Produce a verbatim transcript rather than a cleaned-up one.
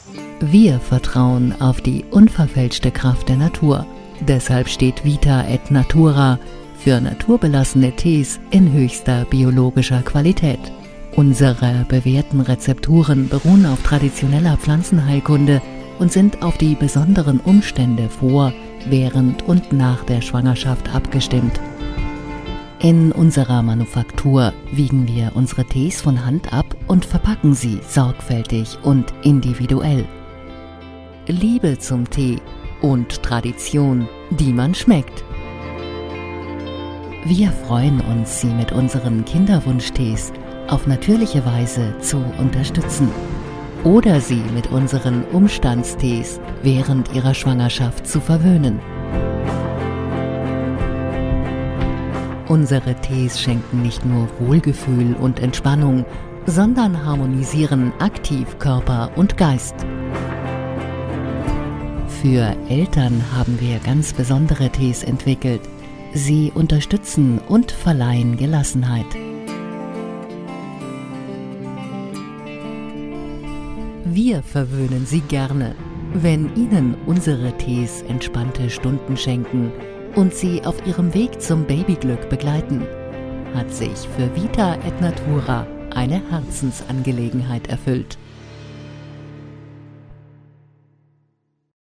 Wir vertrauen auf die unverfälschte Kraft der Natur. Deshalb steht Vita et Natura für naturbelassene Tees in höchster biologischer Qualität. Unsere bewährten Rezepturen beruhen auf traditioneller Pflanzenheilkunde und sind auf die besonderen Umstände vor, während und nach der Schwangerschaft abgestimmt. In unserer Manufaktur wiegen wir unsere Tees von Hand ab und verpacken sie sorgfältig und individuell. Liebe zum Tee und Tradition, die man schmeckt. Wir freuen uns, Sie mit unseren Kinderwunschtees auf natürliche Weise zu unterstützen oder Sie mit unseren Umstandstees während Ihrer Schwangerschaft zu verwöhnen. Unsere Tees schenken nicht nur Wohlgefühl und Entspannung, sondern harmonisieren aktiv Körper und Geist. Für Eltern haben wir ganz besondere Tees entwickelt. Sie unterstützen und verleihen Gelassenheit. Wir verwöhnen Sie gerne, wenn Ihnen unsere Tees entspannte Stunden schenken und Sie auf Ihrem Weg zum Babyglück begleiten, hat sich für Vita et Natura eine Herzensangelegenheit erfüllt.